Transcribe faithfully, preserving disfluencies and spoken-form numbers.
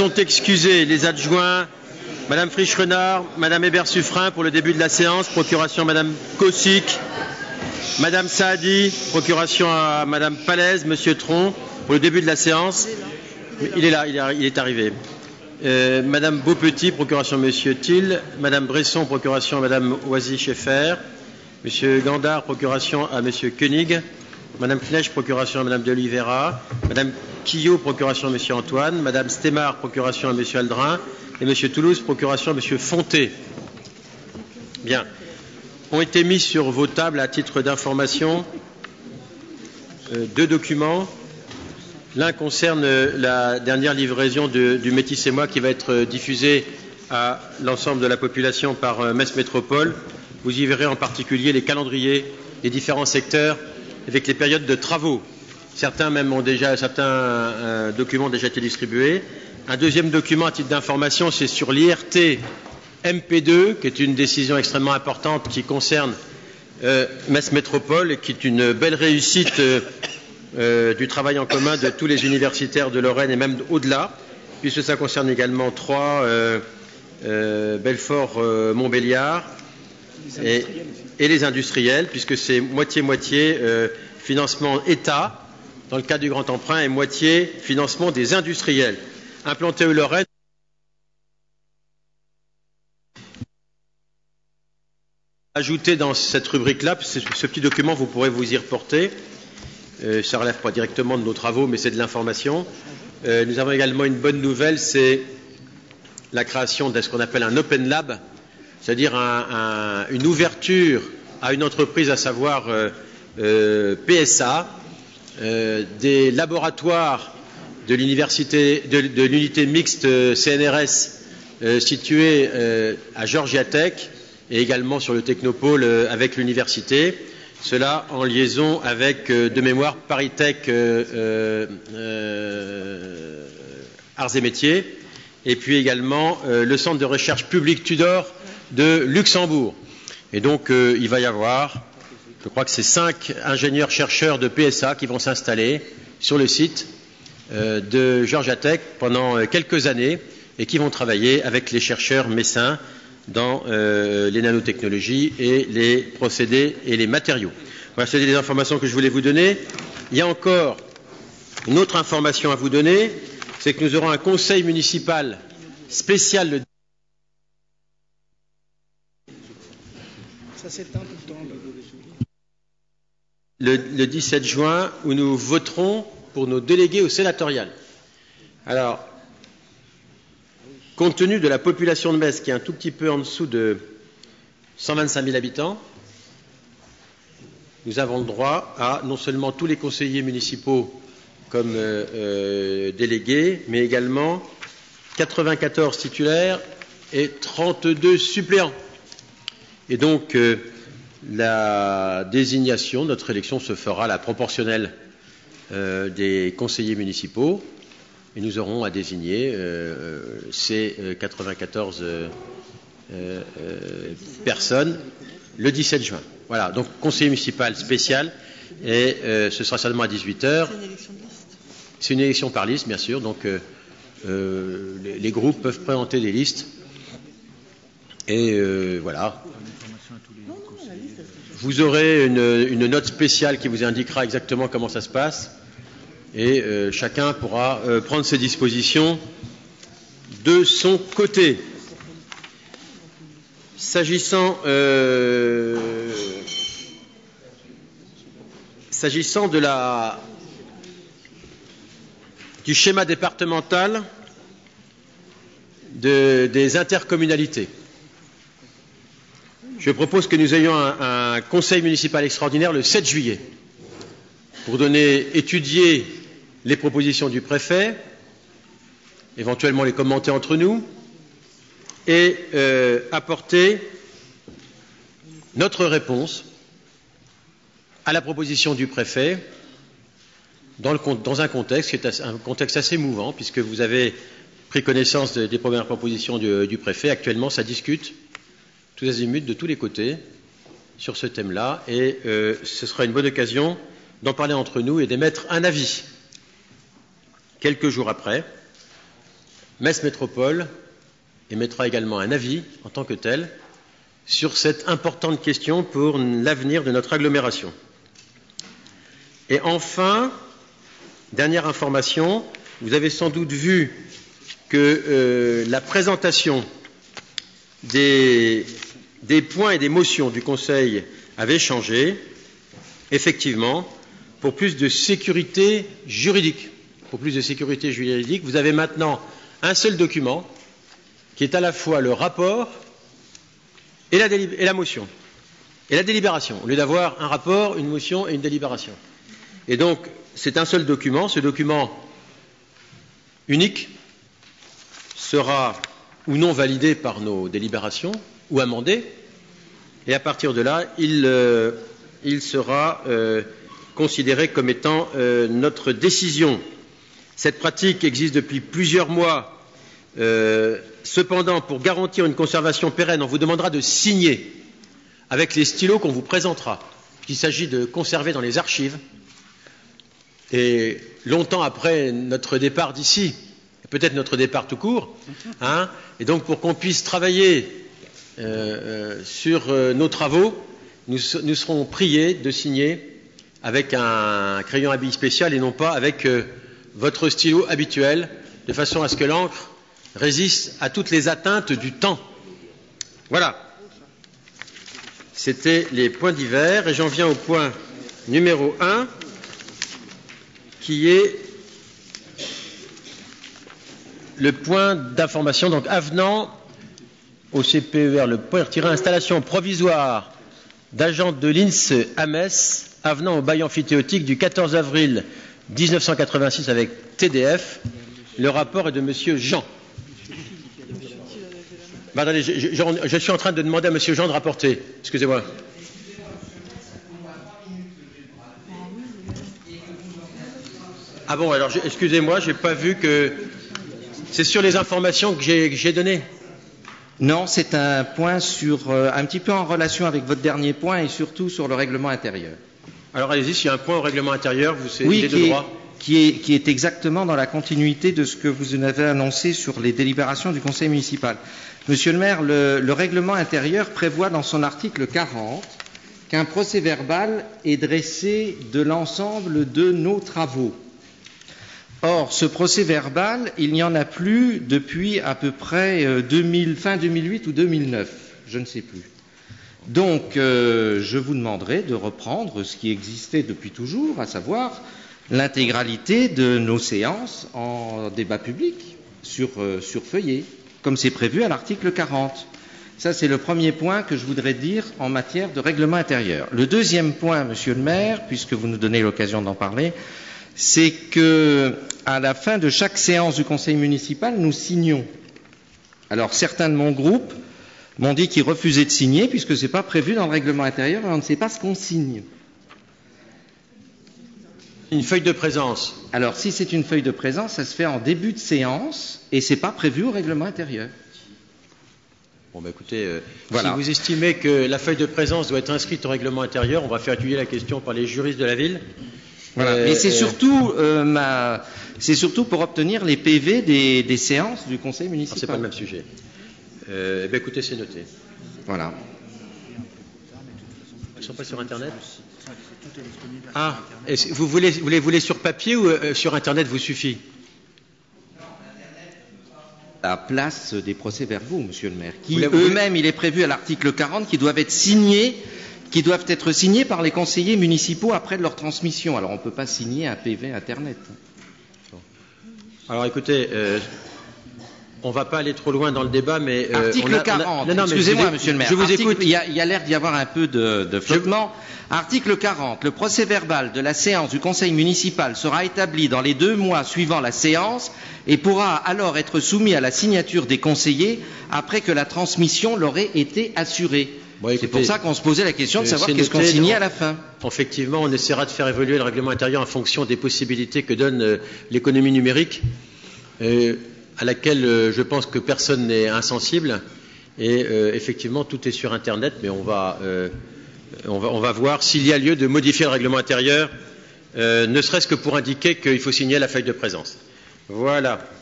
sont excusés les adjoints Madame Frisch-Renard, Madame Hébert-Suffren pour le début de la séance, procuration Madame Kosic, Madame Saadi, procuration à Madame Palaise, Monsieur Tron pour le début de la séance. Il est là, il est, il est arrivé. Euh, Madame Beaupetit, procuration Monsieur Thiel, Madame Bresson, procuration à Madame Oisy-Scheffer, Monsieur Gandard, procuration à Monsieur Koenig, Madame Knech, procuration à Madame de Oliveira, Madame Quillot, procuration à Monsieur Antoine, Madame Stemar, procuration à Monsieur Aldrin, et Monsieur Toulouse, procuration à Monsieur Fonté. Bien. Ont été mis sur vos tables à titre d'information euh, deux documents. L'un concerne la dernière livraison de, du Métis et moi qui va être diffusée à l'ensemble de la population par Metz Métropole. Vous y verrez en particulier les calendriers des différents secteurs avec les périodes de travaux. Certains même ont déjà, certains euh, documents ont déjà été distribués. Un deuxième document à titre d'information, c'est sur l'I R T M P deux, qui est une décision extrêmement importante qui concerne euh, Metz Métropole et qui est une belle réussite euh, Euh, du travail en commun de tous les universitaires de Lorraine et même au-delà, puisque ça concerne également Troyes, euh, euh, Belfort, euh, Montbéliard et, et les industriels, puisque c'est moitié-moitié euh, financement État dans le cadre du grand emprunt et moitié financement des industriels. Implantés au Lorraine, ajouté dans cette rubrique-là, ce petit document, vous pourrez vous y reporter. Euh, ça ne relève pas directement de nos travaux, mais c'est de l'information. Euh, nous avons également une bonne nouvelle, c'est la création de ce qu'on appelle un Open Lab, c'est-à-dire un, un, une ouverture à une entreprise, à savoir euh, euh, P S A, euh, des laboratoires de l'université, de, de l'unité mixte C N R S euh, située euh, à Georgia Tech et également sur le Technopôle euh, avec l'université. Cela en liaison avec, euh, de mémoire, ParisTech euh, euh, euh, Arts et Métiers, et puis également euh, le centre de recherche public Tudor de Luxembourg. Et donc, euh, il va y avoir, je crois que c'est cinq ingénieurs-chercheurs de P S A qui vont s'installer sur le site euh, de Georgia Tech pendant euh, quelques années et qui vont travailler avec les chercheurs messins dans euh, les nanotechnologies et les procédés et les matériaux. Voilà, c'est les informations que je voulais vous donner. Il y a encore une autre information à vous donner, c'est que nous aurons un conseil municipal spécial le, Ça s'éteint tout le temps, le, le dix-sept juin, où nous voterons pour nos délégués au sénatorial. Alors, compte tenu de la population de Metz, qui est un tout petit peu en dessous de cent vingt-cinq mille habitants, nous avons le droit à non seulement tous les conseillers municipaux comme euh, euh, délégués, mais également quatre-vingt-quatorze titulaires et trente-deux suppléants. Et donc, euh, la désignation, notre élection se fera à la proportionnelle euh, des conseillers municipaux. Et nous aurons à désigner euh, ces euh, quatre-vingt-quatorze euh, euh, personnes le dix-sept juin. Voilà, donc conseiller municipal spécial, et euh, ce sera seulement à dix-huit heures. C'est une élection de liste. C'est une élection par liste, bien sûr, donc euh, euh, les, les groupes peuvent présenter des listes. Et euh, voilà. Vous aurez une, une note spéciale qui vous indiquera exactement comment ça se passe. Et euh, chacun pourra euh, prendre ses dispositions de son côté. S'agissant, euh, s'agissant de la, du schéma départemental de, des intercommunalités, je propose que nous ayons un, un conseil municipal extraordinaire le sept juillet pour donner, étudier les propositions du préfet, éventuellement les commenter entre nous, et euh, apporter notre réponse à la proposition du préfet dans, le, dans un contexte qui est assez, un contexte assez mouvant, puisque vous avez pris connaissance de, des premières propositions du, du préfet. Actuellement, ça discute tous azimuts de tous les côtés sur ce thème-là, et euh, ce sera une bonne occasion d'en parler entre nous et d'émettre un avis quelques jours après. Metz Métropole émettra également un avis en tant que tel sur cette importante question pour l'avenir de notre agglomération. Et enfin, dernière information, vous avez sans doute vu que euh, la présentation des, des points et des motions du Conseil avait changé, effectivement, pour plus de sécurité juridique. Pour plus de sécurité juridique, vous avez maintenant un seul document qui est à la fois le rapport et la, et la motion, et la délibération, au lieu d'avoir un rapport, une motion et une délibération. Et donc, c'est un seul document. Ce document unique sera ou non validé par nos délibérations ou amendé, et à partir de là, il, euh, il sera euh, considéré comme étant euh, notre décision. Cette pratique existe depuis plusieurs mois. Euh, cependant, pour garantir une conservation pérenne, on vous demandera de signer avec les stylos qu'on vous présentera, qu'il s'agit de conserver dans les archives. Et longtemps après notre départ d'ici, peut-être notre départ tout court, hein, et donc pour qu'on puisse travailler euh, euh, sur euh, nos travaux, nous, nous serons priés de signer avec un crayon à billes spécial et non pas avec euh, votre stylo habituel, de façon à ce que l'encre résiste à toutes les atteintes du temps. Voilà. C'était les points divers, et j'en viens au point numéro un, qui est le point d'information, donc avenant au C P E R, le point retiré, installation provisoire d'agents de l'I N S S à Metz, avenant au bail amphithéotique du quatorze avril mille neuf cent quatre-vingt-six avec T D F. Le rapport est de Monsieur Jean. Ben, attendez, je, je, je suis en train de demander à Monsieur Jean de rapporter. Excusez-moi. Ah bon, alors excusez-moi, je n'ai pas vu que... C'est sur les informations que j'ai données. Non, c'est un point sur, euh, un petit peu en relation avec votre dernier point et surtout sur le règlement intérieur. Alors allez-y, s'il y a un point au règlement intérieur, vous c'est oui, de droit. Qui est, qui est exactement dans la continuité de ce que vous nous avez annoncé sur les délibérations du Conseil municipal. Monsieur le maire, le, le règlement intérieur prévoit dans son article quarante qu'un procès-verbal est dressé de l'ensemble de nos travaux. Or, ce procès-verbal, il n'y en a plus depuis à peu près euh, deux mille, fin deux mille huit ou deux mille neuf, je ne sais plus. Donc, euh, je vous demanderai de reprendre ce qui existait depuis toujours, à savoir l'intégralité de nos séances en débat public sur, euh, sur feuillet, comme c'est prévu à l'article quarante. Ça, c'est le premier point que je voudrais dire en matière de règlement intérieur. Le deuxième point, monsieur le maire, puisque vous nous donnez l'occasion d'en parler, c'est que, à la fin de chaque séance du conseil municipal, nous signons. Alors, certains de mon groupe m'ont dit qu'ils refusaient de signer puisque ce n'est pas prévu dans le règlement intérieur et on ne sait pas ce qu'on signe. Une feuille de présence. Alors, si c'est une feuille de présence, ça se fait en début de séance et ce n'est pas prévu au règlement intérieur. Bon, bah écoutez, euh, voilà. Si vous estimez que la feuille de présence doit être inscrite au règlement intérieur, on va faire étudier la question par les juristes de la ville. Voilà. Euh, Mais c'est euh... surtout, euh, ma... c'est surtout pour obtenir les P V des, des séances du conseil municipal. C'est pas le même sujet. Euh, eh bien, écoutez, c'est noté. Voilà. Ils ne sont pas sur Internet? Ah, vous voulez, vous les voulez sur papier ou euh, sur Internet vous suffit? La place des procès-verbaux, monsieur le maire, qui eux-mêmes, il est prévu à l'article quarante, qui doivent être signés, qui doivent être signés par les conseillers municipaux après de leur transmission. Alors, on ne peut pas signer un P V Internet. Alors, écoutez, euh, on ne va pas aller trop loin dans le débat, mais... Euh, article on a, quarante, on a... excusez-moi, monsieur le maire. Je vous article, écoute. Il y a, il y a l'air d'y avoir un peu de, de flottement. Je... Article quarante. Le procès-verbal de la séance du conseil municipal sera établi dans les deux mois suivant la séance et pourra alors être soumis à la signature des conseillers après que la transmission leur ait été assurée. Bon, écoutez, c'est pour ça qu'on se posait la question de savoir qu'est-ce qu'on signait à la fin. Effectivement, on essaiera de faire évoluer le règlement intérieur en fonction des possibilités que donne euh, l'économie numérique, euh, à laquelle euh, je pense que personne n'est insensible. Et euh, effectivement, tout est sur Internet, mais on va, euh, on va, on va voir s'il y a lieu de modifier le règlement intérieur, euh, ne serait-ce que pour indiquer qu'il faut signer la feuille de présence. Voilà.